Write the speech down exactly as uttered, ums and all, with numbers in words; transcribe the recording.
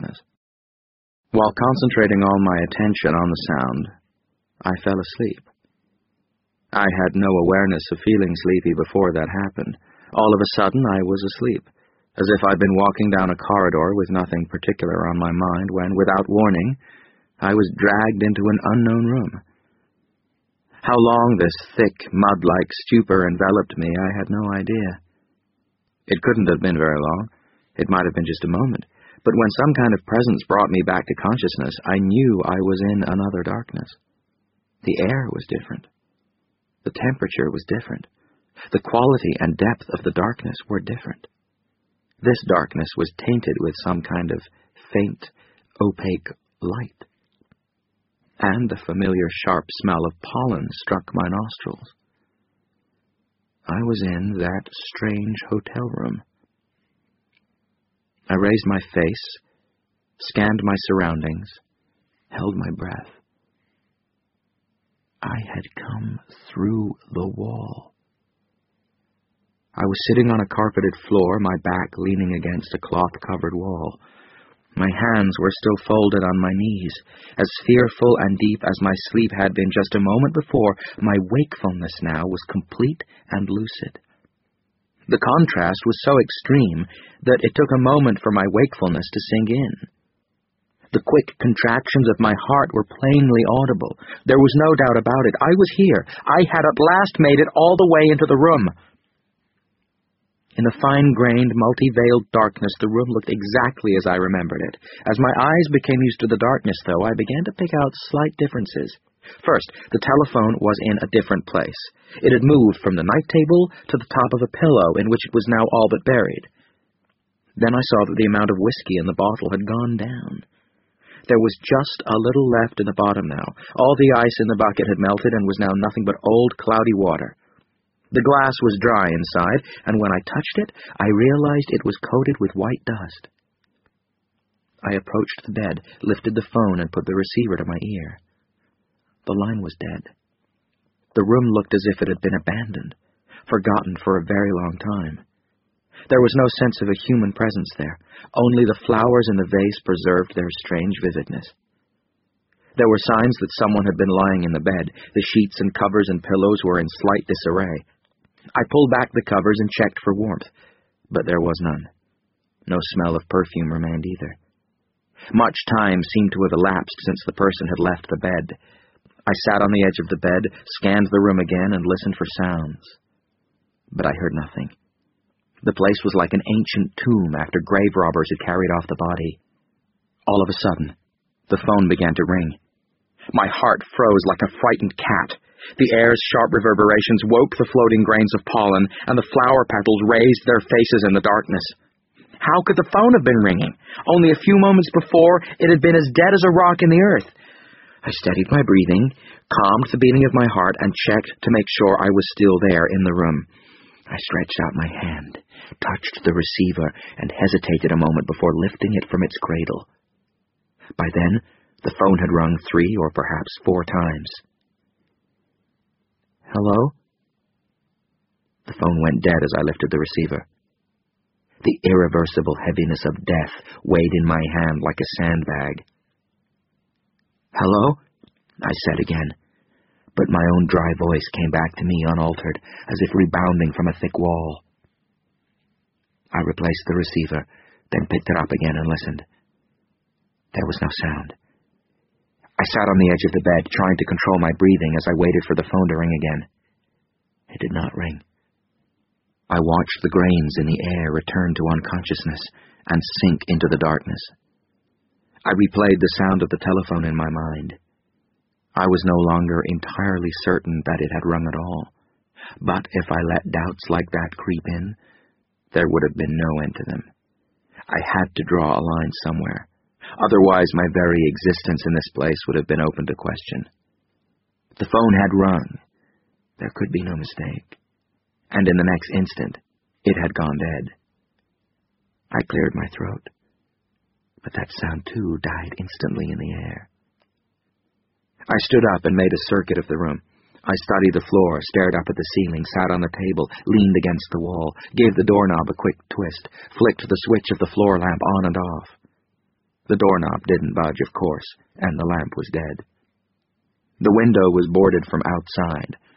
darkness. While concentrating all my attention on the sound, I fell asleep. I had no awareness of feeling sleepy before that happened. All of a sudden, I was asleep, as if I'd been walking down a corridor with nothing particular on my mind when, without warning, I was dragged into an unknown room. How long this thick, mud-like stupor enveloped me, I had no idea. It couldn't have been very long. It might have been just a moment. But when some kind of presence brought me back to consciousness, I knew I was in another darkness. The air was different. The temperature was different. The quality and depth of the darkness were different. This darkness was tainted with some kind of faint, opaque light. And the familiar sharp smell of pollen struck my nostrils. I was in that strange hotel room. I raised my face, scanned my surroundings, held my breath. I had come through the wall. I was sitting on a carpeted floor, my back leaning against a cloth-covered wall. My hands were still folded on my knees. As fearful and deep as my sleep had been just a moment before, my wakefulness now was complete and lucid. The contrast was so extreme that it took a moment for my wakefulness to sink in. The quick contractions of my heart were plainly audible. There was no doubt about it. I was here. I had at last made it all the way into the room. In the fine-grained, multi-veiled darkness, the room looked exactly as I remembered it. As my eyes became used to the darkness, though, I began to pick out slight differences. First, the telephone was in a different place. It had moved from the night table to the top of a pillow, in which it was now all but buried. Then I saw that the amount of whiskey in the bottle had gone down. There was just a little left in the bottom now. All the ice in the bucket had melted and was now nothing but old, cloudy water. The glass was dry inside, and when I touched it, I realized it was coated with white dust. I approached the bed, lifted the phone, and put the receiver to my ear. The line was dead. The room looked as if it had been abandoned, forgotten for a very long time. There was no sense of a human presence there. Only the flowers in the vase preserved their strange vividness. There were signs that someone had been lying in the bed. The sheets and covers and pillows were in slight disarray. I pulled back the covers and checked for warmth, but there was none. No smell of perfume remained either. Much time seemed to have elapsed since the person had left the bed. I sat on the edge of the bed, scanned the room again, and listened for sounds. But I heard nothing. The place was like an ancient tomb after grave robbers had carried off the body. All of a sudden, the phone began to ring. My heart froze like a frightened cat. The air's sharp reverberations woke the floating grains of pollen, and the flower petals raised their faces in the darkness. How could the phone have been ringing? Only a few moments before, it had been as dead as a rock in the earth. I steadied my breathing, calmed the beating of my heart, and checked to make sure I was still there in the room. I stretched out my hand, touched the receiver, and hesitated a moment before lifting it from its cradle. By then, the phone had rung three or perhaps four times. Hello? The phone went dead as I lifted the receiver. The irreversible heaviness of death weighed in my hand like a sandbag. Hello? I said again, but my own dry voice came back to me unaltered, as if rebounding from a thick wall. I replaced the receiver, then picked it up again and listened. There was no sound. I sat on the edge of the bed, trying to control my breathing as I waited for the phone to ring again. It did not ring. I watched the grains in the air return to unconsciousness and sink into the darkness. I replayed the sound of the telephone in my mind. I was no longer entirely certain that it had rung at all, but if I let doubts like that creep in, there would have been no end to them. I had to draw a line somewhere. Otherwise, my very existence in this place would have been open to question. The phone had rung. There could be no mistake. And in the next instant, it had gone dead. I cleared my throat. But that sound, too, died instantly in the air. I stood up and made a circuit of the room. I studied the floor, stared up at the ceiling, sat on the table, leaned against the wall, gave the doorknob a quick twist, flicked the switch of the floor lamp on and off. The doorknob didn't budge, of course, and the lamp was dead. The window was boarded from outside,